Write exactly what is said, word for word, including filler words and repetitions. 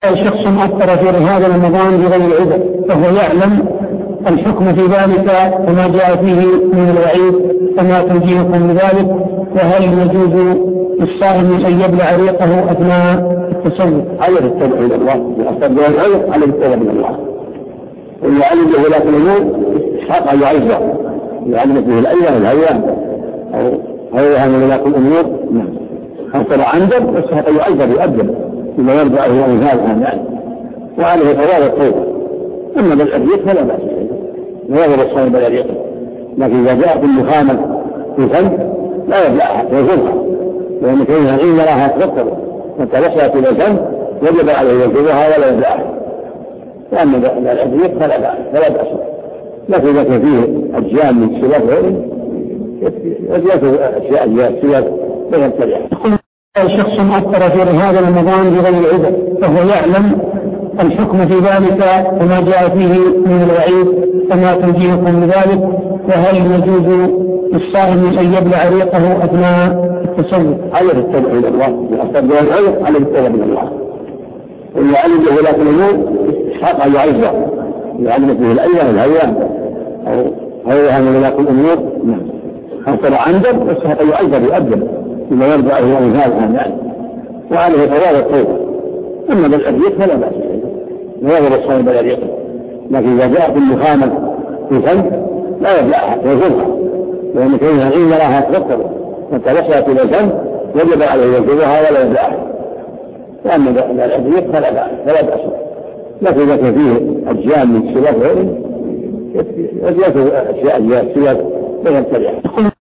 شخص أفطر في هذا رمضان بغير عذر فهو يعلم الحكم في ذلك وما جاء فيه من الوعيد فما توجيهكم بذلك؟ وهل يجوز للصائم أن يبلع ريقه أثناء التسوق؟ عليه التوبة إلى الله يأخذ به العذر عليه التوبة من الله. وإذا علم به ولاة الأمور حق أن يعذر إذا علمت به الأيام الهيام أو غيرها من ولاة الأمور أفطر عمدا يستحق أن يعذر يؤدب بما يرضى أهل أمثالها يعني وعليه ثواب التوبة. أما بالأبيض فلا بأس لا يضر الصائم بالأبيض، لكن إذا جاء كل خامة في فم لا يبلعها ويزرها لأن كونها إن لها تفكر حتى وصلت إلى الفم وجب عليه يزرها ولا يبلعها. وأما بالأبيض فلا بأس فلا بأس لكن إذا كان فيه أجيال من سواك غيره يجب أشياء أجيال سواك لا يبتلع. شخص أفطر في هذا رمضان بغير عذر فهو يعلم الحكم في ذلك وما جاء فيه من الوعيد فما توجيهكم بذلك؟ وهل يجوز للصائم أن يبلع ريقه أثناء التسوق؟ عليه التوبة إلى الله يأخذ به العذر عليه التوبة من الله. وإذا علم به ولاة الأمور حق أن يعذر إذا علمت به الأيام الهيام أو غيرها من ولاة الأمور أفطر عمدا يستحق أن يعذر يؤدب بما يرضى أهل أمثالها يعني وعليه ثواب التوبة. أما بالأبيض فلا بأس لا يضر الصائم بالأبيض، لكن إذا جاء كل خامة في فم لا يبلعها ويزرها لأن كونها إن لها تفكر حتى وصلت إلى الفم وجب عليه يزرها ولا يبلعها. وأما بالأبيض فلا بأس فلا بأس لكن إذا كان فيه أجيال من سواك غيره يجب أشياء أجيال سواك لا يبتلع.